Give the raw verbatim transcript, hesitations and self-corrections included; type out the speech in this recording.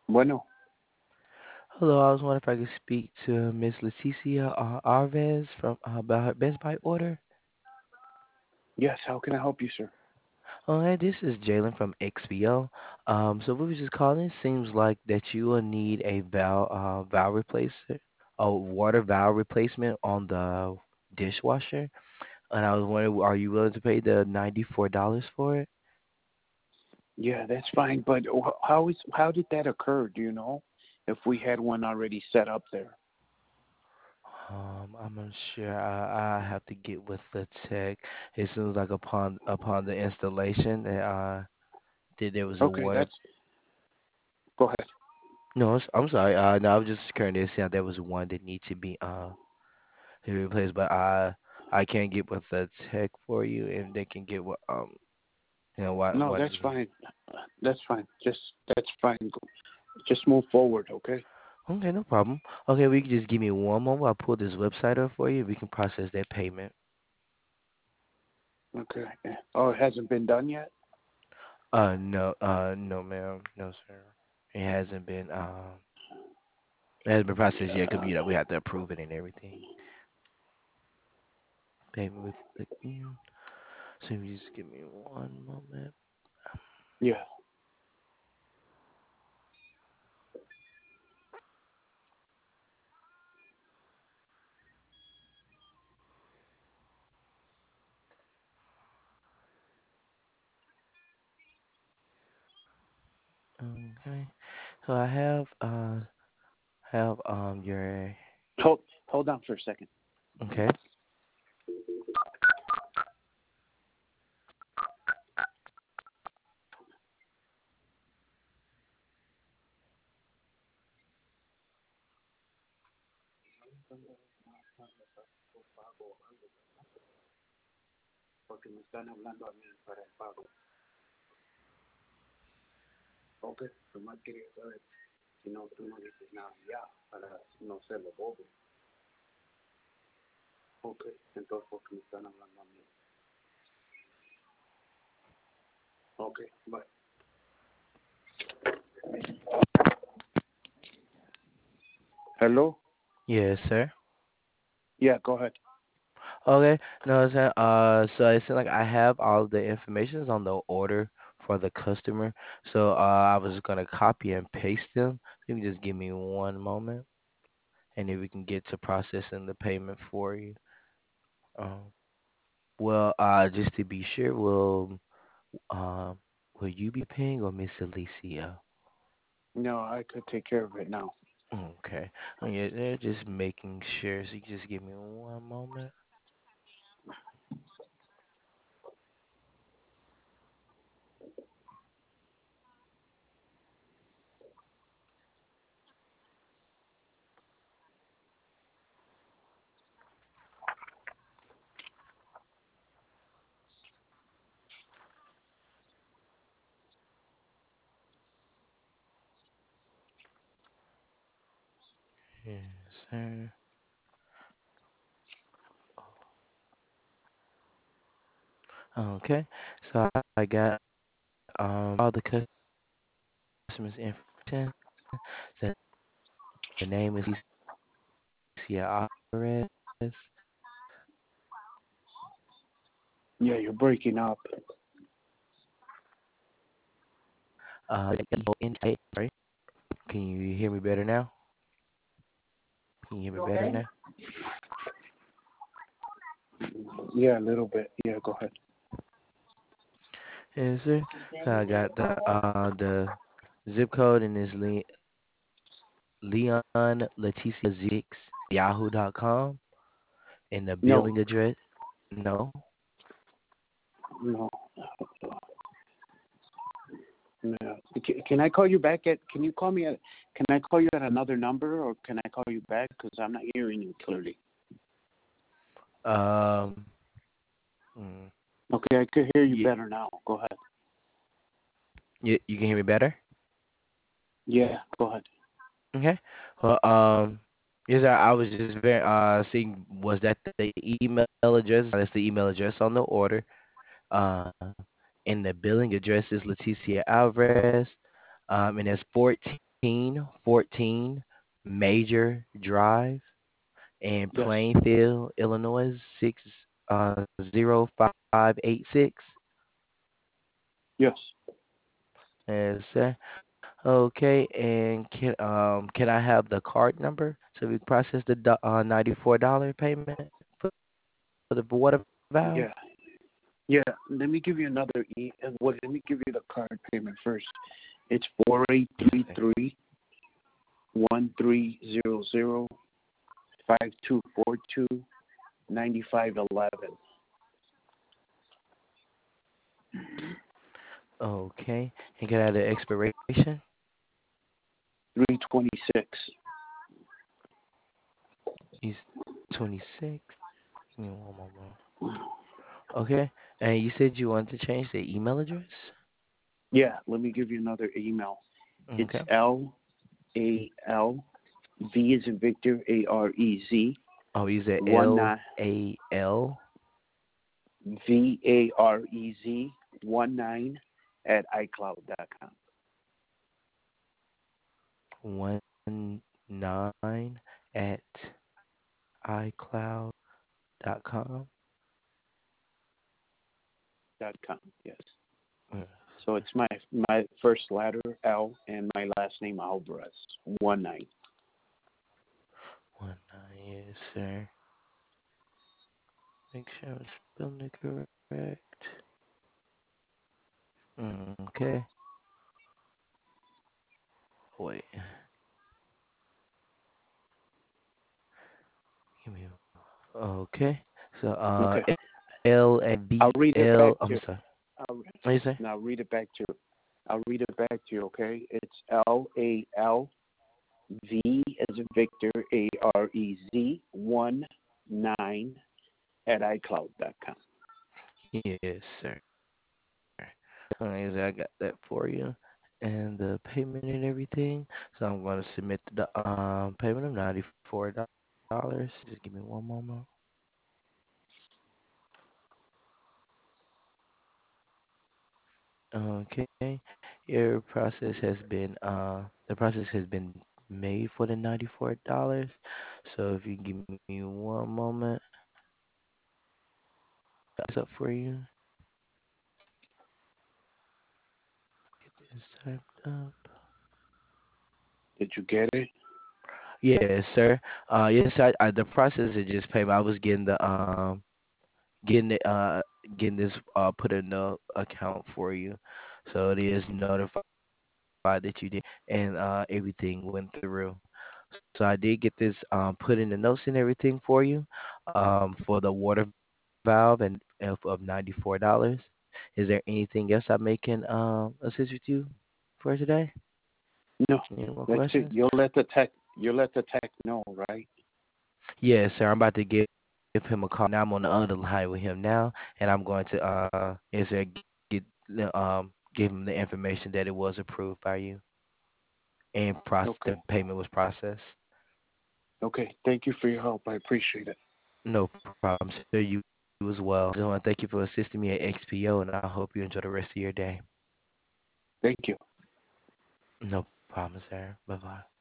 Bueno, Hello, I was wondering if I could speak to Miss Leticia uh, Arvez from uh, about her Best Buy order. yes, how can I help you, sir? Oh, hey, this is Jalen from X B O. Um, so we were just calling. It seems like that you will need a valve uh, valve replacement, a water valve replacement on the dishwasher. And I was wondering, are you willing to pay the ninety-four dollars for it? Yeah, that's fine, but wh- how is how did that occur? Do you know if we had one already set up there? Um, I'm not sure. I I have to get with the tech. It seems like upon upon the installation, that uh, that there was a Okay, water. that's go ahead. No, it's- I'm sorry. Uh, no, I was just currently saying there was one that needs to be uh to be replaced, but I I can't get with the tech for you, and they can get what um you know what No, what that's is fine. That's fine. Just that's fine. Go- Just move forward, okay? okay, no problem. Okay, we can just give me one moment. I'll pull this website up for you. We can process that payment. Okay. Oh, it hasn't been done yet? Uh, no, uh, no, ma'am, no, sir. It hasn't been um it hasn't been processed yet because you know we have to approve it and everything. Payment with the mm, so you just give me one moment. Yeah. Okay, so I have uh have um your Hold hold on for a second. okay. Porque me están hablando a mí para el pago. Ok, nomás quería saber si no tú no dices nada ya para no ser lo bobo. Ok, entonces porque me están hablando a mí. Ok, bye. Hello? Yes, sir. Yeah, go ahead. Okay. No, sir. Uh, so it seems like I have all the information on the order for the customer. So uh, I was just gonna copy and paste them. You can just give me one moment, and then we can get to processing the payment for you. Um, well, uh, just to be sure, will um, will you be paying or Miss Alicia? No, I could take care of it now. Okay. Oh, yeah, they're just making sure. So you just give me one moment. Yes, sir. Okay. So I got um all the customer's information. The, the name is Alicia Alvarez. Yeah, you're breaking up. Uh, sorry. Can you hear me better now? Can you hear me better now? Yeah, a little bit. Yeah, go ahead. Yes, sir. So I got the uh the zip code and it's Le- Leon Leticia Zix Yahoo dot com and the No, billing address. No. no, no. Can, can I call you back at? Can you call me at? Can I call you at another number, or can I call you back? Because I'm not hearing you clearly. Um. mm, Okay, I could hear you you, better now. Go ahead. you you can hear me better? Yeah, go ahead. Okay. Well, um, yes, I, I was just very uh seeing was that the email address? That's the email address on the order. Uh, and the billing address is Leticia Alvarez. Um, and that's fourteen. eighteen fourteen Major Drive in Yes. Plainfield, Illinois, six uh zero five eight six. Yes. Yes, sir. Okay, and can um can I have the card number so we process the do- uh ninety four dollar payment for the water valve? Yeah. Yeah. Let me give you another e. uh, Well, let me give you the card payment first. It's four eight Yes, three sir. three one three zero zero five two four two ninety five eleven. Okay, and can I have the expiration? Three twenty six. Is twenty six. Give me one moment. Okay, and you said you wanted to change the email address. Yeah. Let me give you another email. It's Okay. L A L V is in Victor A R E Z Oh, you said one L nine A L V A R E Z one nine at iCloud dot com. one nine at iCloud dot com. Dot com. Yes. Yes, So sir. it's my my first letter L and my last name Alvarez. One nine. One nine, yes, sir. Make sure I'm spelling it correct. Mm, okay. Wait. Give me. Okay. So uh, Okay. L and I'll B read it back L. I'm to. sorry. I'll, What you say? now read it back to. I'll read it back to you. Okay. It's L A L V as in Victor A R E Z one nine at iCloud dot com. Yes, sir. Alright, so I got that for you, and the payment and everything. So I'm going to submit the um payment of ninety four dollars. Just give me one moment. Okay, your process has been uh the process has been made for the ninety four dollars. So if you give me one moment, that's up for you. Get this typed up. Did you get it? Yes, sir. Uh, yes, I, I the process is just payment. I was getting the um getting it uh getting this uh put in the account for you, so it is notified that you did, and uh everything went through. So I did get this um put in the notes and everything for you, um for the water valve and of, of ninety four dollars. Is there anything else I may can um assist with you for today? No. Any more That's it. questions? You'll let the tech. You'll let the tech know, right? Yes, sir. I'm about to give give him a call. Now I'm on the other line with him now, and I'm going to uh answer get um give him the information that it was approved by you and process Okay. the payment was processed. Okay. Thank you for your help. I appreciate it. No problem, sir. You, you as well. I want to thank you for assisting me at X P O, and I hope you enjoy the rest of your day. Thank you. No problem, sir. Bye bye.